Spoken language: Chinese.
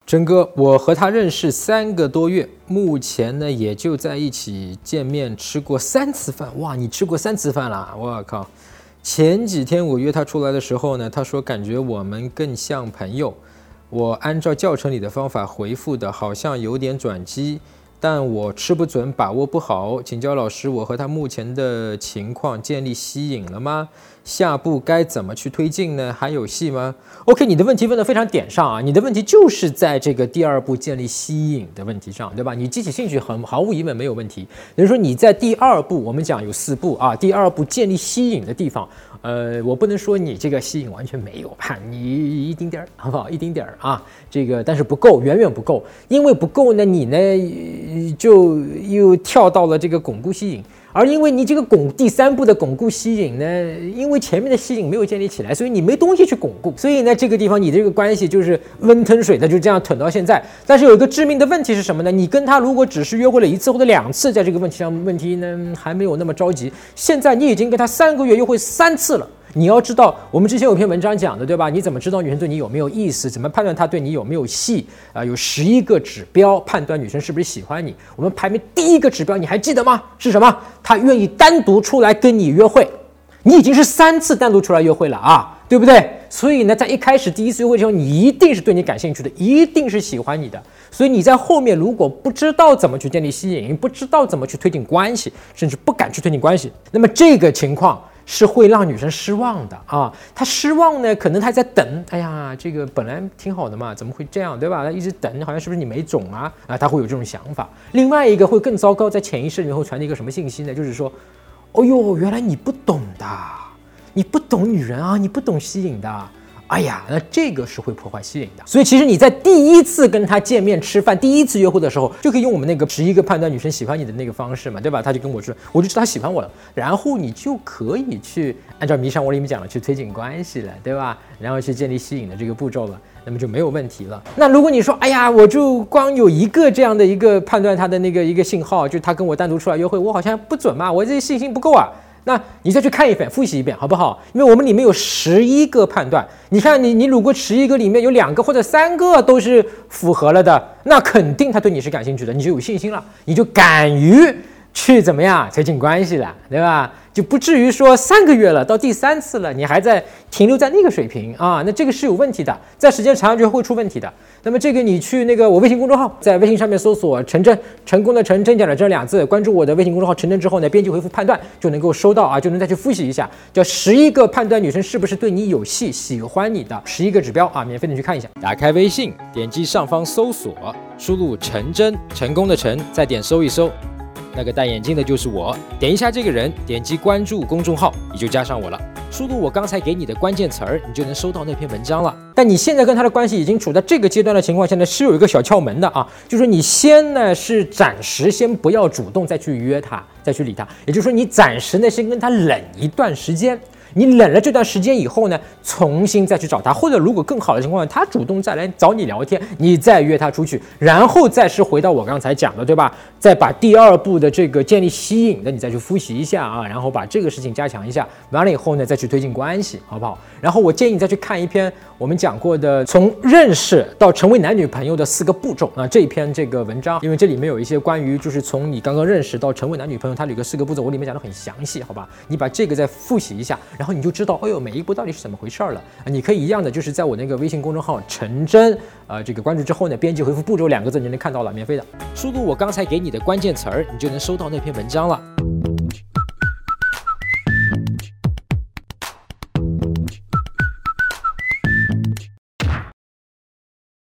真哥，我和他认识3个多月，目前呢也就在一起见面吃过3次饭。哇，你吃过3次饭啦？我靠！前几天我约他出来的时候呢，他说感觉我们更像朋友。我按照教程里的方法回复的，好像有点转机，但我吃不准，把握不好。请教老师，我和他目前的情况建立吸引了吗？下步该怎么去推进呢？还有戏吗 ？OK， 你的问题问得非常点上啊！你的问题就是在这个第2步建立吸引的问题上，对吧？你激起兴趣毫无疑问没有问题。也就是说你在第2步，我们讲有4步啊，第2步建立吸引的地方，我不能说你这个吸引完全没有吧，你一丁点儿好不好？一丁点儿啊，这个但是不够，远远不够，因为不够呢，你呢就又跳到了这个巩固吸引。而因为你这个第3步的巩固吸引呢，因为前面的吸引没有建立起来，所以你没东西去巩固，所以呢，这个地方你这个关系就是温吞水的，就这样吞到现在。但是有一个致命的问题是什么呢？你跟他如果只是约会了1次或者2次，在这个问题呢还没有那么着急。现在你已经跟他3个月约会3次了。你要知道，我们之前有篇文章讲的，对吧？你怎么知道女生对你有没有意思？怎么判断她对你有没有戏？有11个指标判断女生是不是喜欢你。我们排名第1个指标，你还记得吗？是什么？她愿意单独出来跟你约会。你已经是3次单独出来约会了啊，对不对？所以呢，在一开始第1次约会的时候，你一定是对你感兴趣的，一定是喜欢你的。所以你在后面如果不知道怎么去建立吸引，不知道怎么去推进关系，甚至不敢去推进关系，那么这个情况是会让女生失望的啊！她失望呢，可能她在等，哎呀，这个本来挺好的嘛，怎么会这样，对吧？她一直等，好像是不是你没种啊？她会有这种想法。另外一个会更糟糕，在潜意识里面会传递一个什么信息呢？就是说，哦呦，原来你不懂的，你不懂女人啊，你不懂吸引的。哎呀，那这个是会破坏吸引的。所以其实你在第1次跟他见面吃饭，第1次约会的时候，就可以用我们那个11个判断女生喜欢你的那个方式嘛，对吧？他就跟我说，我就知道他喜欢我了，然后你就可以去按照迷上我里面讲的去推进关系了，对吧？然后去建立吸引的这个步骤了，那么就没有问题了。那如果你说，哎呀，我就光有一个这样的一个判断他的那个一个信号，就他跟我单独出来约会，我好像不准嘛，我这信心不够啊。那你再去看一遍，复习一遍，好不好？因为我们里面有11个判断，你看你如果11个里面有2个或者3个都是符合了的，那肯定他对你是感兴趣的，你就有信心了，你就敢于去怎么样推进关系了，对吧？就不至于说3个月了，到第3次了，你还在停留在那个水平啊，那这个是有问题的，在时间长就会出问题的。那么这个你去那个我微信公众号，在微信上面搜索陈真，成功的陈，真假的真2字，关注我的微信公众号陈真之后呢，编辑回复判断就能够收到啊，就能再去复习一下，叫11个判断女生是不是对你有戏、喜欢你的11个指标啊，免费的去看一下。打开微信，点击上方搜索，输入陈真，成功的陈，再点搜一搜。那个戴眼镜的就是我，点一下这个人，点击关注公众号，你就加上我了。输入我刚才给你的关键词儿，你就能收到那篇文章了。但你现在跟他的关系已经处在这个阶段的情况下呢，是有一个小窍门的啊，就是你先呢是暂时先不要主动再去约他，再去理他，也就是说你暂时呢先跟他冷一段时间。你冷了这段时间以后呢，重新再去找他，或者如果更好的情况下，他主动再来找你聊天，你再约他出去，然后再是回到我刚才讲的，对吧？再把第2步的这个建立吸引的，你再去复习一下啊，然后把这个事情加强一下，完了以后呢，再去推进关系，好不好？然后我建议你再去看一篇我们讲过的从认识到成为男女朋友的4个步骤啊，这一篇这个文章，因为这里面有一些关于就是从你刚刚认识到成为男女朋友，它有个4个步骤，我里面讲的很详细，好吧？你把这个再复习一下。然后你就知道，哎呦，每一步到底是怎么回事了。你可以一样的，就是在我那个微信公众号陈真，这个关注之后呢，编辑回复步骤2个字，你就能看到了，免费的。输入我刚才给你的关键词儿，你就能收到那篇文章了。